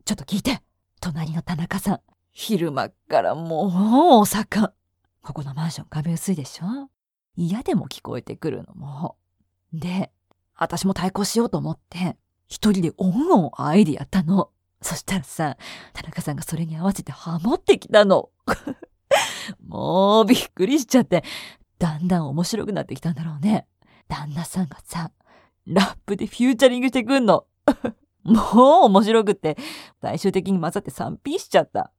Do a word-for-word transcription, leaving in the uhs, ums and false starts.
ちょっと聞いて。隣の田中さん、昼間っからもうお盛ん。ここのマンション壁薄いでしょ。嫌でも聞こえてくるのも。で、私も対抗しようと思って、一人でオンオンアイディやったの。そしたらさ、田中さんがそれに合わせてハモってきたの。もうびっくりしちゃって、だんだん面白くなってきたんだろうね。旦那さんがさ、ラップでフューチャリングしてくんの。もう面白くって、最終的に混ざって さんピー しちゃった。